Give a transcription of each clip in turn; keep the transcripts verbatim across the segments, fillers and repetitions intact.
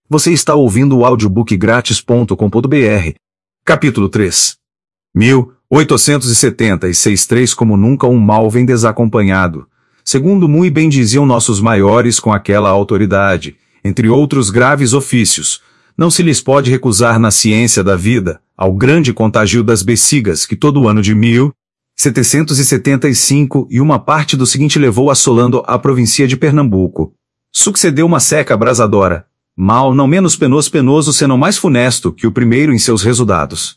Você está ouvindo o audiobook grátis ponto com ponto br. Capítulo três. mil oitocentos e setenta e seis três Como nunca um mal vem desacompanhado. Segundo muito bem diziam nossos maiores com aquela autoridade, entre outros graves ofícios, não se lhes pode recusar na ciência da vida, ao grande contagio das bexigas que todo o ano de mil setecentos e setenta e cinco e uma parte do seguinte levou assolando a província de Pernambuco. Sucedeu uma seca abrasadora, mal não menos penoso penoso senão mais funesto que o primeiro em seus resultados.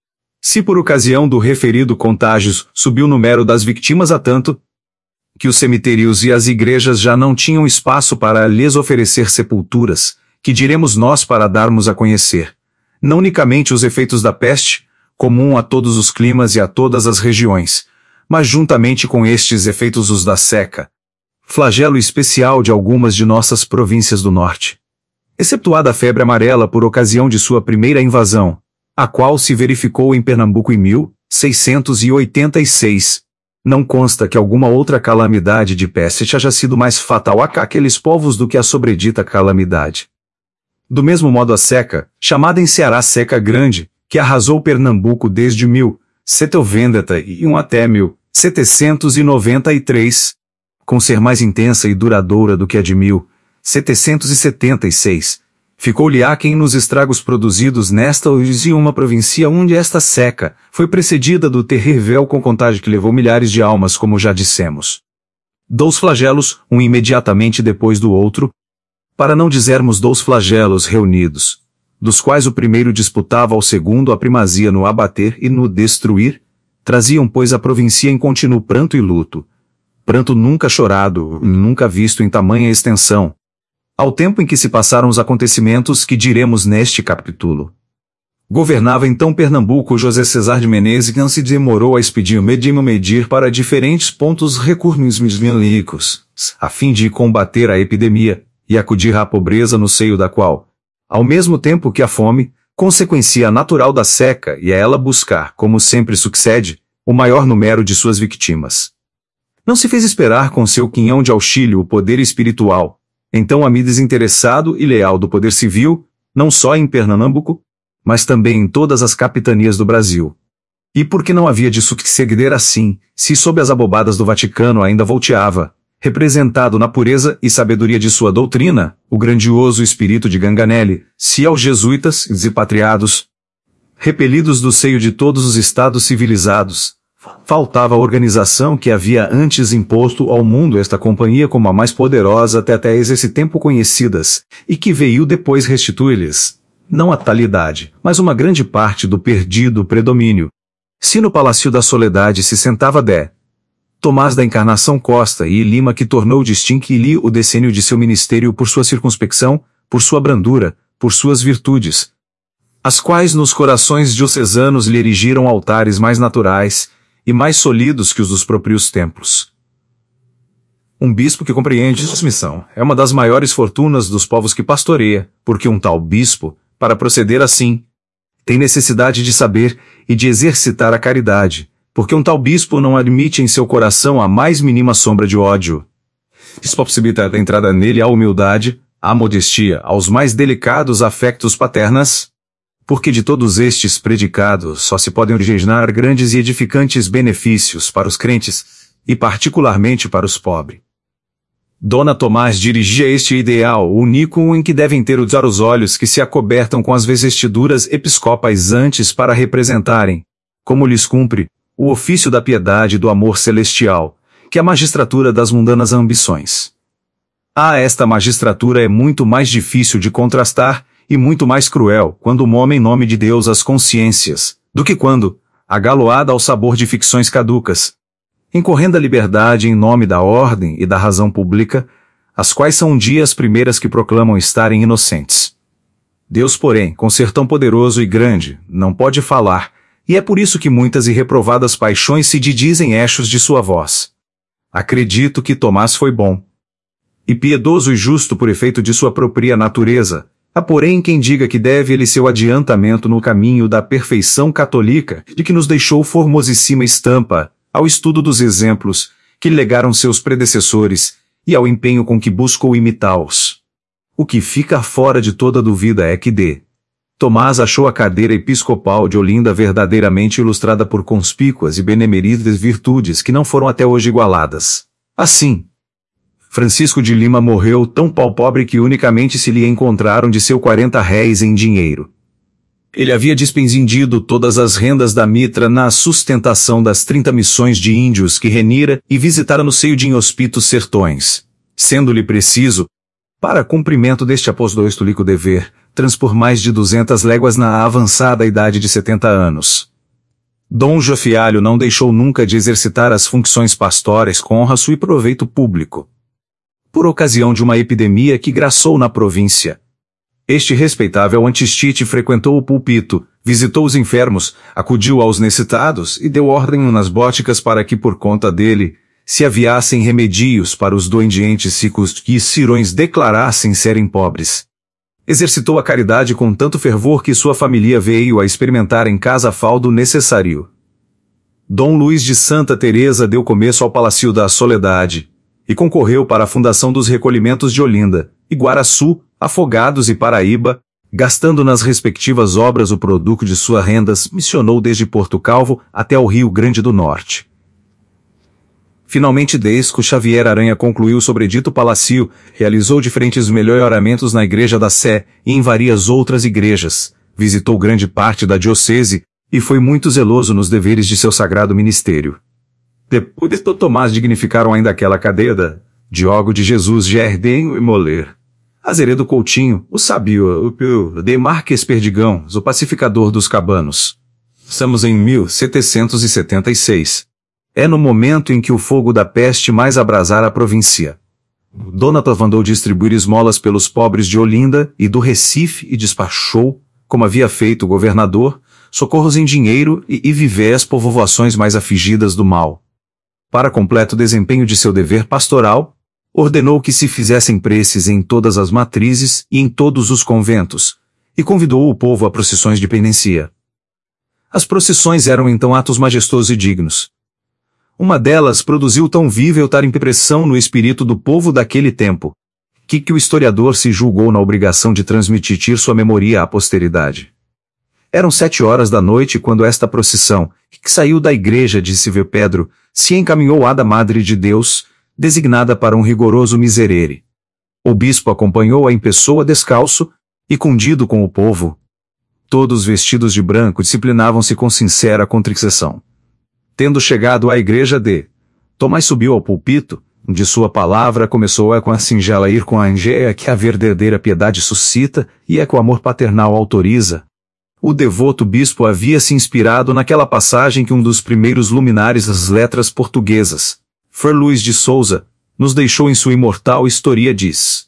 Se por ocasião do referido contágio subiu o número das vítimas a tanto, que os cemitérios e as igrejas já não tinham espaço para lhes oferecer sepulturas, que diremos nós para darmos a conhecer, não unicamente os efeitos da peste, comum a todos os climas e a todas as regiões, mas juntamente com estes efeitos os da seca, flagelo especial de algumas de nossas províncias do norte. Exceptuada a febre amarela por ocasião de sua primeira invasão, a qual se verificou em Pernambuco em mil seiscentos e oitenta e seis, não consta que alguma outra calamidade de peste haja sido mais fatal àqueles povos do que a sobredita calamidade. Do mesmo modo a seca, chamada em Ceará seca grande, que arrasou Pernambuco desde mil setecentos e noventa e um até mil setecentos e noventa e três, com ser mais intensa e duradoura do que a de mil setecentos e setenta e seis, ficou-lhe a quem nos estragos produzidos nesta e uma província onde esta seca foi precedida do terrível com contágio que levou milhares de almas, como já dissemos. Dois flagelos, um imediatamente depois do outro, para não dizermos dois flagelos reunidos, dos quais o primeiro disputava ao segundo a primazia no abater e no destruir, traziam pois a província em contínuo pranto e luto, pranto nunca chorado, nunca visto em tamanha extensão, ao tempo em que se passaram os acontecimentos que diremos neste capítulo. Governava então Pernambuco José Cesar de Menezes, que não se demorou a expedir medimo medir para diferentes pontos recursos milicos, a fim de combater a epidemia e acudir à pobreza no seio da qual, ao mesmo tempo que a fome, consequência natural da seca e a ela buscar, como sempre sucede, o maior número de suas vítimas. Não se fez esperar com seu quinhão de auxílio o poder espiritual, então a mim desinteressado e leal do poder civil, não só em Pernambuco, mas também em todas as capitanias do Brasil. E porque não havia de suceder assim, se sob as abobadas do Vaticano ainda volteava, representado na pureza e sabedoria de sua doutrina, o grandioso espírito de Ganganelli, se aos jesuítas desepatriados, repelidos do seio de todos os estados civilizados, faltava a organização que havia antes imposto ao mundo esta companhia como a mais poderosa até até esse tempo conhecidas, e que veio depois restituir-lhes, não a talidade, mas uma grande parte do perdido predomínio. Se no Palácio da Soledade se sentava Dé Tomás da Encarnação Costa e Lima, que tornou distingue-lhe o decênio de seu ministério por sua circunspecção, por sua brandura, por suas virtudes, as quais nos corações diocesanos lhe erigiram altares mais naturais e mais sólidos que os dos próprios templos. Um bispo que compreende sua missão é uma das maiores fortunas dos povos que pastoreia, porque um tal bispo, para proceder assim, tem necessidade de saber e de exercitar a caridade, porque um tal bispo não admite em seu coração a mais mínima sombra de ódio. Isso possibilita a entrada nele à humildade, à modestia, aos mais delicados afectos paternas, porque de todos estes predicados só se podem originar grandes e edificantes benefícios para os crentes, e particularmente para os pobres. Dona Tomás dirigia este ideal único em que devem ter os olhos que se acobertam com as vestiduras episcopais antes para representarem, como lhes cumpre, o ofício da piedade e do amor celestial, que é a magistratura das mundanas ambições. Ah, esta magistratura é muito mais difícil de contrastar e muito mais cruel quando o homem em nome de Deus as consciências, do que quando, agaloada ao sabor de ficções caducas, incorrendo a liberdade em nome da ordem e da razão pública, as quais são um dia as primeiras que proclamam estarem inocentes. Deus, porém, com ser tão poderoso e grande, não pode falar, e é por isso que muitas e reprovadas paixões se dizem echos de sua voz. Acredito que Tomás foi bom e piedoso e justo por efeito de sua própria natureza. Há porém quem diga que deve ele seu adiantamento no caminho da perfeição católica, de que nos deixou formosíssima estampa, ao estudo dos exemplos que legaram seus predecessores, e ao empenho com que buscou imitá-los. O que fica fora de toda dúvida é que D. Tomás achou a cadeira episcopal de Olinda verdadeiramente ilustrada por conspícuas e benemeridas virtudes que não foram até hoje igualadas. Assim, Francisco de Lima morreu tão pau pobre que unicamente se lhe encontraram de seu quarenta réis em dinheiro. Ele havia despendido todas as rendas da mitra na sustentação das trinta missões de índios que renira e visitara no seio de inóspitos sertões, sendo-lhe preciso, para cumprimento deste apostolístico dever, transpor mais de duzentas léguas na avançada idade de setenta anos. Dom Jofialho não deixou nunca de exercitar as funções pastorais com honra e proveito público. Por ocasião de uma epidemia que graçou na província, este respeitável antistite frequentou o púlpito, visitou os enfermos, acudiu aos necessitados e deu ordem nas bóticas para que por conta dele se aviassem remedios para os doentes ricos que cirões declarassem serem pobres. Exercitou a caridade com tanto fervor que sua família veio a experimentar em casa faldo necessário. Dom Luís de Santa Teresa deu começo ao Palácio da Soledade e concorreu para a fundação dos recolhimentos de Olinda, Iguaraçu, Afogados e Paraíba, gastando nas respectivas obras o produto de suas rendas, missionou desde Porto Calvo até o Rio Grande do Norte. Finalmente, Desco Xavier Aranha concluiu o sobredito palácio, realizou diferentes melhoramentos na Igreja da Sé e em várias outras igrejas, visitou grande parte da diocese e foi muito zeloso nos deveres de seu sagrado ministério. Depois de Tomás dignificaram ainda aquela cadeira, Diogo de Jesus Gerdenho e Moler, Azeredo Coutinho, o Sabio, o de Marques Perdigão, o pacificador dos cabanos. Estamos em mil setecentos e setenta e seis. É no momento em que o fogo da peste mais abrasara a província. Donato mandou distribuir esmolas pelos pobres de Olinda e do Recife e despachou, como havia feito o governador, socorros em dinheiro e, e viver às povoações mais afligidas do mal. Para completo desempenho de seu dever pastoral, ordenou que se fizessem preces em todas as matrizes e em todos os conventos, e convidou o povo a procissões de penitencia. As procissões eram então atos majestosos e dignos. Uma delas produziu tão viva e tal impressão no espírito do povo daquele tempo, que, que o historiador se julgou na obrigação de transmitir sua memória à posteridade. Eram sete horas da noite quando esta procissão, que saiu da igreja de Silvio Pedro, se encaminhou à da Madre de Deus, designada para um rigoroso miserere. O bispo acompanhou-a em pessoa descalço, e cundido com o povo. Todos vestidos de branco disciplinavam-se com sincera contrição. Tendo chegado à igreja de Tomás subiu ao púlpito, de sua palavra começou a com a singela ir com a angéia que a verdadeira piedade suscita e é que o amor paternal autoriza. O devoto bispo havia se inspirado naquela passagem que um dos primeiros luminares das letras portuguesas, Fr. Luís de Souza, nos deixou em sua imortal História diz.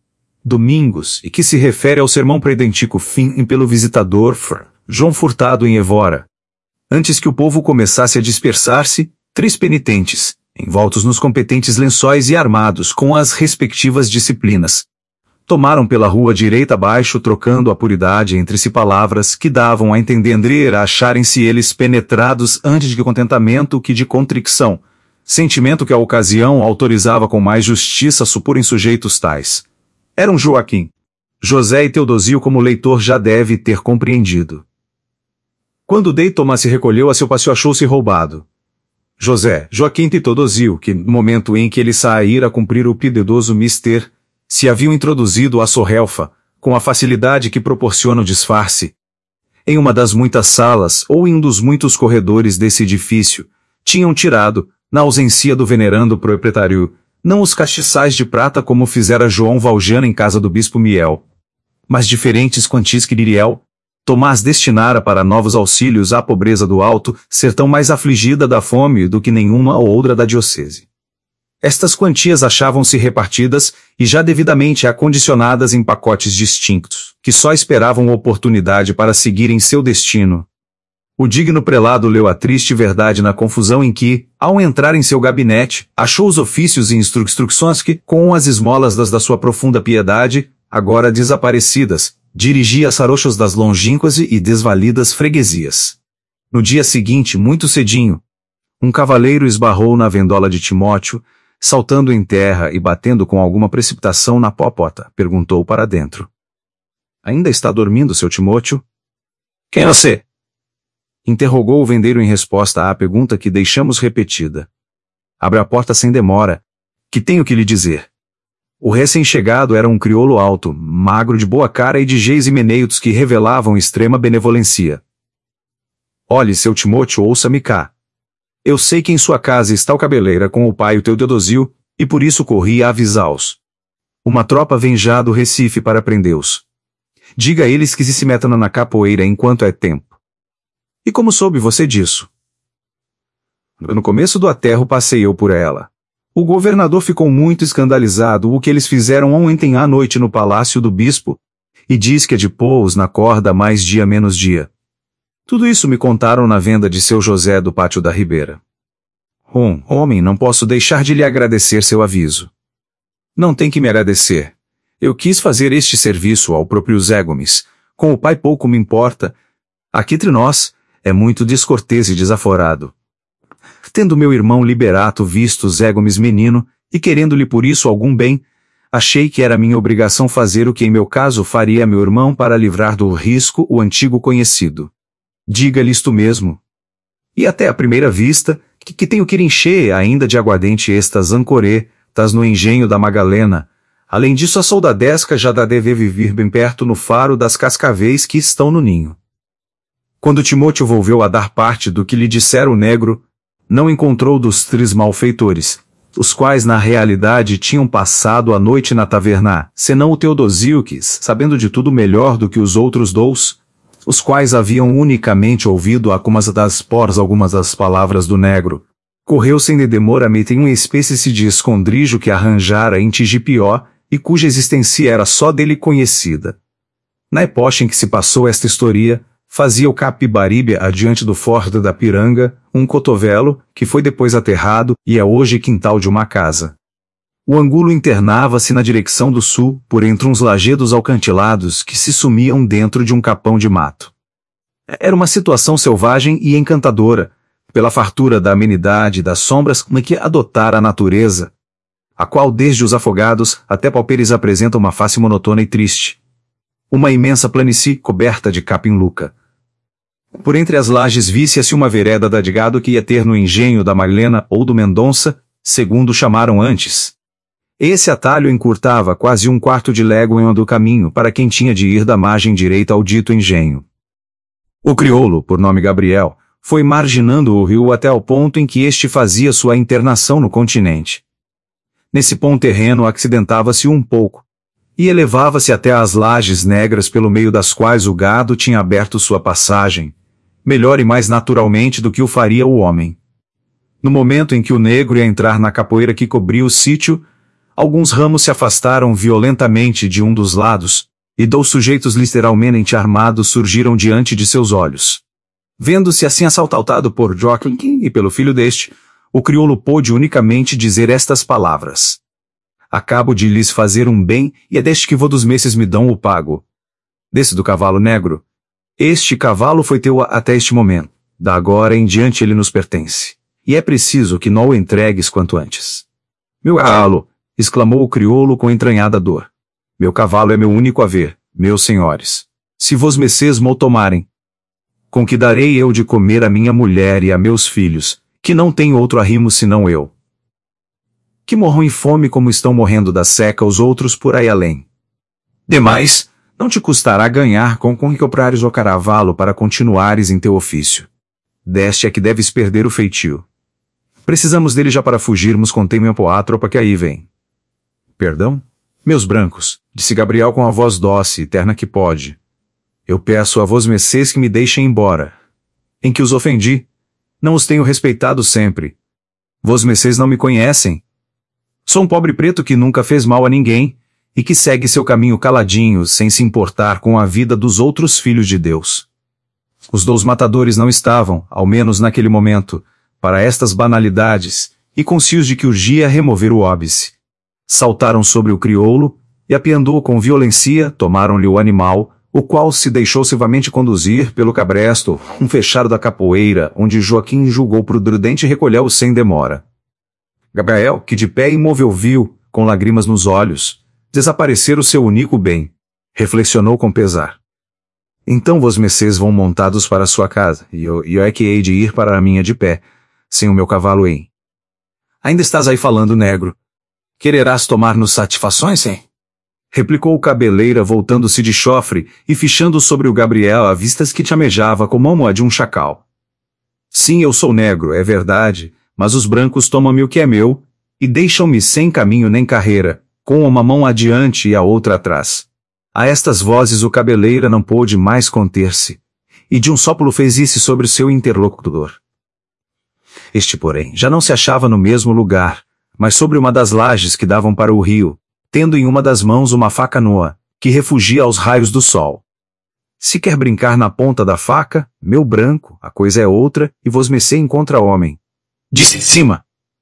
Domingos, e que se refere ao sermão predentico fim pelo visitador Fr. João Furtado em Evora. Antes que o povo começasse a dispersar-se, três penitentes, envoltos nos competentes lençóis e armados com as respectivas disciplinas, tomaram pela rua direita abaixo trocando a puridade entre si palavras que davam a entender a acharem-se eles penetrados antes de contentamento que de contrição, sentimento que a ocasião autorizava com mais justiça a supurem sujeitos tais. Eram Joaquim, José e Teodosio, como o leitor já deve ter compreendido. Quando Dei Tomás se recolheu a seu passo, achou-se roubado. José, Joaquim e Teodosio, que, no momento em que ele saíra a cumprir o piedoso mister, se haviam introduzido à sorrelfa, com a facilidade que proporciona o disfarce, em uma das muitas salas ou em um dos muitos corredores desse edifício, tinham tirado, na ausência do venerando proprietário, não os castiçais de prata como fizera João Valjean em casa do bispo Miel, mas diferentes quantias que Liriel, Tomás destinara para novos auxílios à pobreza do alto, sertão mais afligida da fome do que nenhuma outra da diocese. Estas quantias achavam-se repartidas e já devidamente acondicionadas em pacotes distintos, que só esperavam oportunidade para seguirem seu destino. O digno prelado leu a triste verdade na confusão em que, ao entrar em seu gabinete, achou os ofícios e instru instruções que, com as esmolas das da sua profunda piedade, agora desaparecidas, dirigia a sarochos das longínquas e desvalidas freguesias. No dia seguinte, muito cedinho, um cavaleiro esbarrou na vendola de Timóteo, saltando em terra e batendo com alguma precipitação na popota, perguntou para dentro. Ainda está dormindo, seu Timóteo? Quem é você? Interrogou o vendeiro em resposta à pergunta que deixamos repetida. Abre a porta sem demora, que tenho que lhe dizer. O recém-chegado era um crioulo alto, magro, de boa cara e de geis e meneios que revelavam extrema benevolência. Olhe, seu Timóteo, ouça-me cá. Eu sei que em sua casa está o cabeleira com o pai o teu Teodosio, e por isso corri a avisá-los. Uma tropa vem já do Recife para prendê-os. Diga a eles que se metam na capoeira enquanto é tempo. E como soube você disso? No começo do aterro passei eu por ela. O governador ficou muito escandalizado o que eles fizeram ontem à noite no palácio do bispo, e diz que é de pôr-os na corda mais dia menos dia. Tudo isso me contaram na venda de seu José do Pátio da Ribeira. Hum, homem, não posso deixar de lhe agradecer seu aviso. Não tem que me agradecer. Eu quis fazer este serviço ao próprio Zé Gomes. Com o pai pouco me importa. Aqui entre nós, é muito descortês e desaforado. Tendo meu irmão Liberato visto Zé Gomes menino, e querendo-lhe por isso algum bem, achei que era minha obrigação fazer o que em meu caso faria meu irmão para livrar do risco o antigo conhecido. Diga-lhe isto mesmo. E até à primeira vista, que, que tenho que encher ainda de aguardente estas ancorê, tas no engenho da Magalena. Além disso, a soldadesca já dá deve viver bem perto no faro das cascavéis que estão no ninho. Quando Timóteo volveu a dar parte do que lhe dissera o negro, não encontrou dos três malfeitores, os quais na realidade tinham passado a noite na taverna, senão o Teodosio que, sabendo de tudo melhor do que os outros dous, os quais haviam unicamente ouvido algumas das pors algumas das palavras do negro, correu sem demoramente em uma espécie de escondrijo que arranjara em Tigipió e cuja existência era só dele conhecida. Na epocha em que se passou esta história, fazia o Capibaribe adiante do forte da Piranga, um cotovelo, que foi depois aterrado e é hoje quintal de uma casa. O angulo internava-se na direção do sul, por entre uns lajedos alcantilados que se sumiam dentro de um capão de mato. Era uma situação selvagem e encantadora, pela fartura da amenidade e das sombras que adotara a natureza, a qual desde os afogados até Palpeiras apresenta uma face monotona e triste. Uma imensa planície coberta de capim-luca. Por entre as lajes via-se uma vereda da de gado que ia ter no engenho da Marlena ou do Mendonça, segundo chamaram antes. Esse atalho encurtava quase um quarto de légua do caminho para quem tinha de ir da margem direita ao dito engenho. O crioulo, por nome Gabriel, foi marginando o rio até ao ponto em que este fazia sua internação no continente. Nesse pão terreno acidentava-se um pouco, e elevava-se até às lajes negras pelo meio das quais o gado tinha aberto sua passagem, melhor e mais naturalmente do que o faria o homem. No momento em que o negro ia entrar na capoeira que cobria o sítio, alguns ramos se afastaram violentamente de um dos lados, e dois sujeitos literalmente armados surgiram diante de seus olhos. Vendo-se assim assaltado por Joaquim e pelo filho deste, o crioulo pôde unicamente dizer estas palavras. Acabo de lhes fazer um bem, e é deste que vou dos meses me dão o pago. Desse do cavalo negro. Este cavalo foi teu até este momento, da agora em diante ele nos pertence, e é preciso que não o entregues quanto antes. Meu cavalo! Exclamou o crioulo com entranhada dor. Meu cavalo é meu único haver, meus senhores. Se vos meces mo tomarem, com que darei eu de comer a minha mulher e a meus filhos, que não tem outro arrimo senão eu. Que morram em fome como estão morrendo da seca os outros por aí além. Demais, não te custará ganhar com com que comprares o caravalo para continuares em teu ofício. Deste é que deves perder o feitio. Precisamos dele já para fugirmos com tempo à tropa que aí vem. Perdão? Meus brancos, disse Gabriel com a voz doce e terna que pode. Eu peço a vós mercês que me deixem embora. Em que os ofendi? Não os tenho respeitado sempre. Vós mercês não me conhecem. Sou um pobre preto que nunca fez mal a ninguém, e que segue seu caminho caladinho, sem se importar com a vida dos outros filhos de Deus. Os dois matadores não estavam, ao menos naquele momento, para estas banalidades, e conscios de que urgia remover o óbice. Saltaram sobre o crioulo, e apeando-o com violência, tomaram-lhe o animal, o qual se deixou silvamente conduzir pelo cabresto, um fechado da capoeira, onde Joaquim julgou prudente recolheu-o sem demora. Gabriel, que de pé imóvel viu, com lágrimas nos olhos, desaparecer o seu único bem, reflexionou com pesar. Então vos mercês vão montados para sua casa, e eu, e eu é que hei de ir para a minha de pé, sem o meu cavalo em. Ainda estás aí falando, negro. Quererás tomar-nos satisfações, hein? Replicou o cabeleira voltando-se de chofre e fichando sobre o Gabriel a vistas que chamejava como a de um chacal. Sim, eu sou negro, é verdade, mas os brancos tomam-me o que é meu, e deixam-me sem caminho nem carreira, com uma mão adiante e a outra atrás. A estas vozes o cabeleira não pôde mais conter-se, e de um sopro fez isso sobre seu interlocutor. Este, porém, já não se achava no mesmo lugar, mas sobre uma das lajes que davam para o rio, tendo em uma das mãos uma faca nua, que refugia aos raios do sol. Se quer brincar na ponta da faca, meu branco, a coisa é outra, e vosmecê encontra homem. Disse em cima.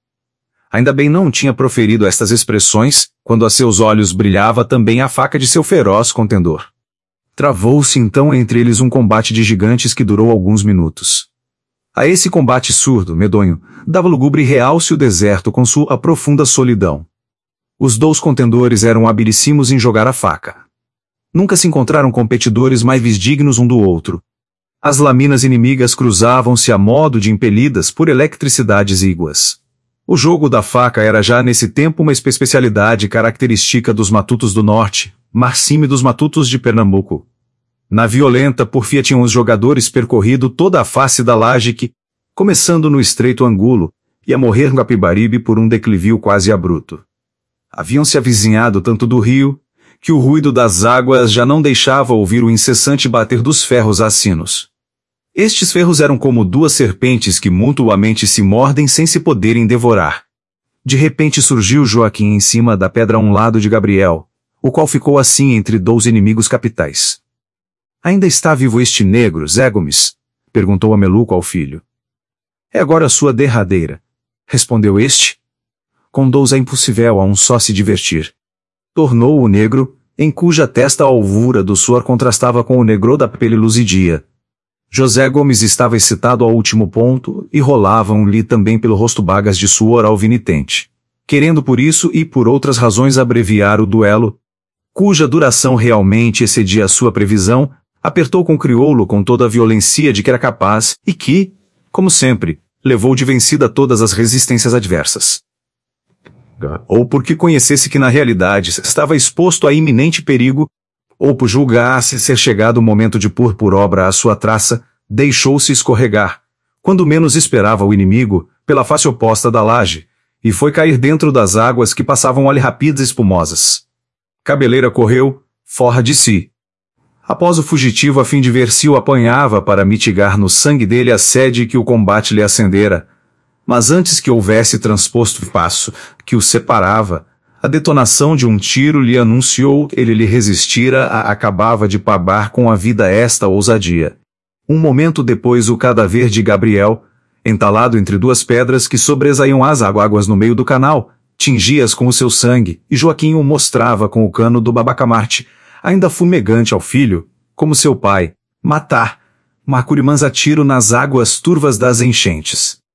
Ainda bem não tinha proferido estas expressões, quando a seus olhos brilhava também a faca de seu feroz contendor. Travou-se então entre eles um combate de gigantes que durou alguns minutos. A esse combate surdo, medonho, dava lugubre realce o deserto com sua profunda solidão. Os dois contendores eram habilissimos em jogar a faca. Nunca se encontraram competidores mais dignos um do outro. As lâminas inimigas cruzavam-se a modo de impelidas por eletricidades íguas. O jogo da faca era já nesse tempo uma especialidade característica dos matutos do norte, marcime dos matutos de Pernambuco. Na violenta porfia tinham os jogadores percorrido toda a face da laje que, começando no estreito angulo, ia morrer no Capibaribe por um declivio quase abrupto. Haviam-se avizinhado tanto do rio, que o ruído das águas já não deixava ouvir o incessante bater dos ferros a sinos. Estes ferros eram como duas serpentes que mutuamente se mordem sem se poderem devorar. De repente surgiu Joaquim em cima da pedra a um lado de Gabriel, o qual ficou assim entre dois inimigos capitais. Ainda está vivo este negro, Zé Gomes? Perguntou Ameluco ao filho. É agora a sua derradeira, respondeu este. Com dous é impossível a um só se divertir. Tornou o negro, em cuja testa a alvura do suor contrastava com o negro da pele luzidia. José Gomes estava excitado ao último ponto e rolavam-lhe também pelo rosto bagas de suor alvinitente. Querendo por isso e por outras razões abreviar o duelo, cuja duração realmente excedia a sua previsão, apertou com o crioulo com toda a violência de que era capaz e que, como sempre, levou de vencida todas as resistências adversas. Ou porque conhecesse que na realidade estava exposto a iminente perigo, ou por julgasse ser chegado o momento de pôr por obra a sua traça, deixou-se escorregar, quando menos esperava o inimigo, pela face oposta da laje, e foi cair dentro das águas que passavam ali rapidas e espumosas. Cabeleira correu, forra de si. Após o fugitivo a fim de ver se o apanhava para mitigar no sangue dele a sede que o combate lhe acendera, mas antes que houvesse transposto o passo que o separava, a detonação de um tiro lhe anunciou ele lhe resistira a acabava de pagar com a vida esta ousadia. Um momento depois o cadáver de Gabriel, entalado entre duas pedras que sobresaíam as águas no meio do canal, tingia-as com o seu sangue, e Joaquim o mostrava com o cano do babacamarte, ainda fumegante ao filho, como seu pai, matar, macurimãs a tiro nas águas turvas das enchentes.